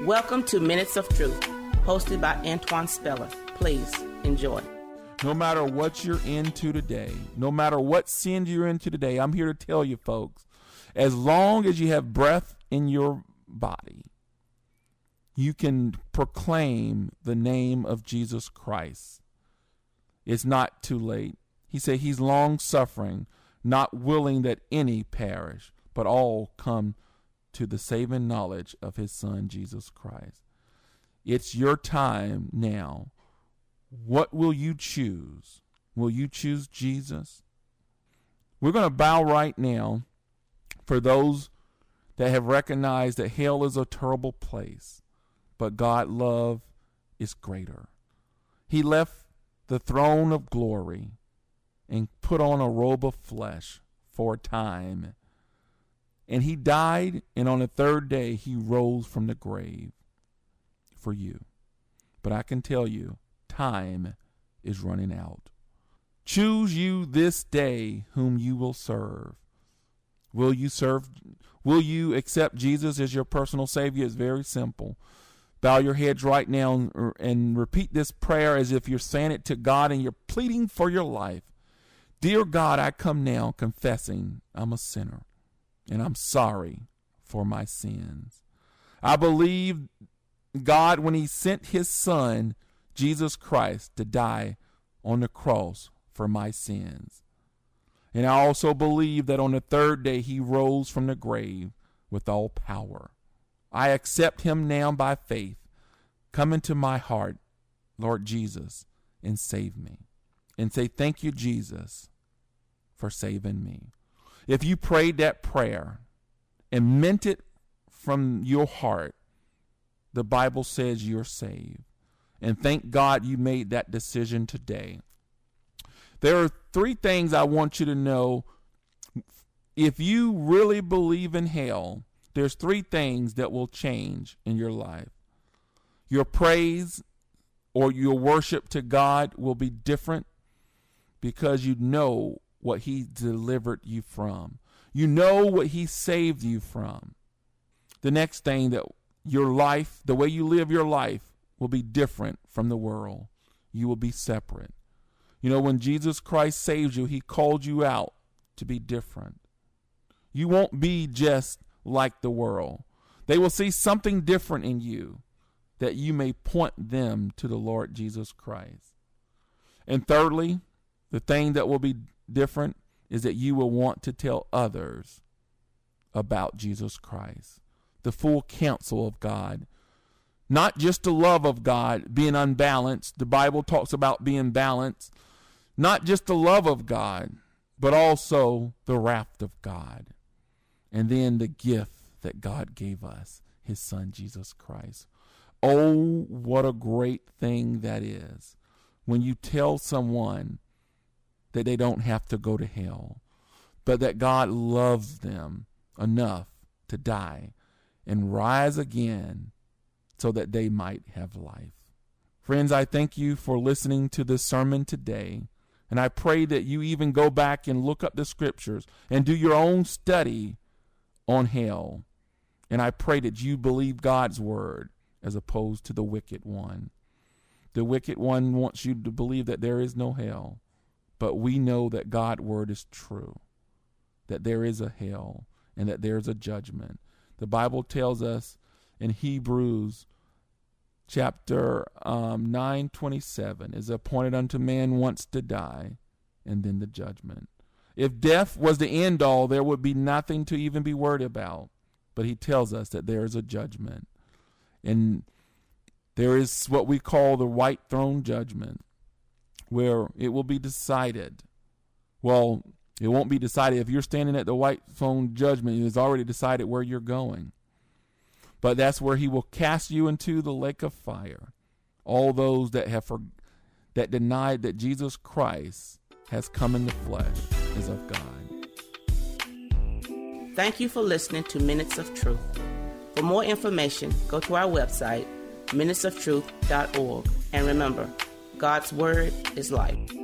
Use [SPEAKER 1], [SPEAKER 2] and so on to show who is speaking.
[SPEAKER 1] Welcome to Minutes of Truth, hosted by Antoine Speller. Please enjoy.
[SPEAKER 2] No matter what you're into today, no matter what sin you're into today, I'm here to tell you, folks, as long as you have breath in your body, you can proclaim the name of Jesus Christ. It's not too late. He said he's long-suffering, not willing that any perish, but all come to the saving knowledge of his Son, Jesus Christ. It's your time now. What will you choose? Will you choose Jesus? We're going to bow right now for those that have recognized that hell is a terrible place, but God's love is greater. He left the throne of glory and put on a robe of flesh for a time. And he died, and on the third day he rose from the grave for you. But I can tell you, time is running out. Choose you this day whom you will serve. Will you accept Jesus as your personal Savior? It's very simple. Bow your heads right now and repeat this prayer as if you're saying it to God and you're pleading for your life. Dear God, I come now confessing I'm a sinner and I'm sorry for my sins. I believe God when he sent his Son, Jesus Christ, to die on the cross for my sins. And I also believe that on the third day he rose from the grave with all power. I accept him now by faith. Come into my heart, Lord Jesus, and save me. And say, thank you, Jesus, for saving me. If you prayed that prayer and meant it from your heart, the Bible says you're saved. And thank God you made that decision today. There are three things I want you to know. If you really believe in hell, there's three things that will change in your life. Your praise or your worship to God will be different because you know what he delivered you from. You know what he saved you from. The next thing, that your life, the way you live your life, will be different from the world. You will be separate. You know, when Jesus Christ saved you, he called you out to be different. You won't be just like the world. They will see something different in you that you may point them to the Lord Jesus Christ. And thirdly, the thing that will be different is that you will want to tell others about Jesus Christ, the full counsel of God. Not just the love of God being unbalanced. The Bible talks about being balanced. Not just the love of God, but also the wrath of God. And then the gift that God gave us, his Son, Jesus Christ. Oh, what a great thing that is when you tell someone that they don't have to go to hell, but that God loves them enough to die and rise again so that they might have life. Friends, I thank you for listening to this sermon today, and I pray that you even go back and look up the scriptures and do your own study on hell. And I pray that you believe God's word as opposed to the wicked one. The wicked one wants you to believe that there is no hell. But we know that God's word is true, that there is a hell and that there is a judgment. The Bible tells us in Hebrews chapter 9:27, is appointed unto man once to die, and then the judgment. If death was the end all, there would be nothing to even be worried about. But he tells us that there is a judgment. And there is what we call the white throne judgment, where it will be decided. Well, it won't be decided. If you're standing at the white throne judgment, it is already decided where you're going. But that's where he will cast you into the lake of fire. All those that that denied that Jesus Christ has come in the flesh is of God.
[SPEAKER 1] Thank you for listening to Minutes of Truth. For more information, go to our website, minutesoftruth.org. And remember, God's word is life.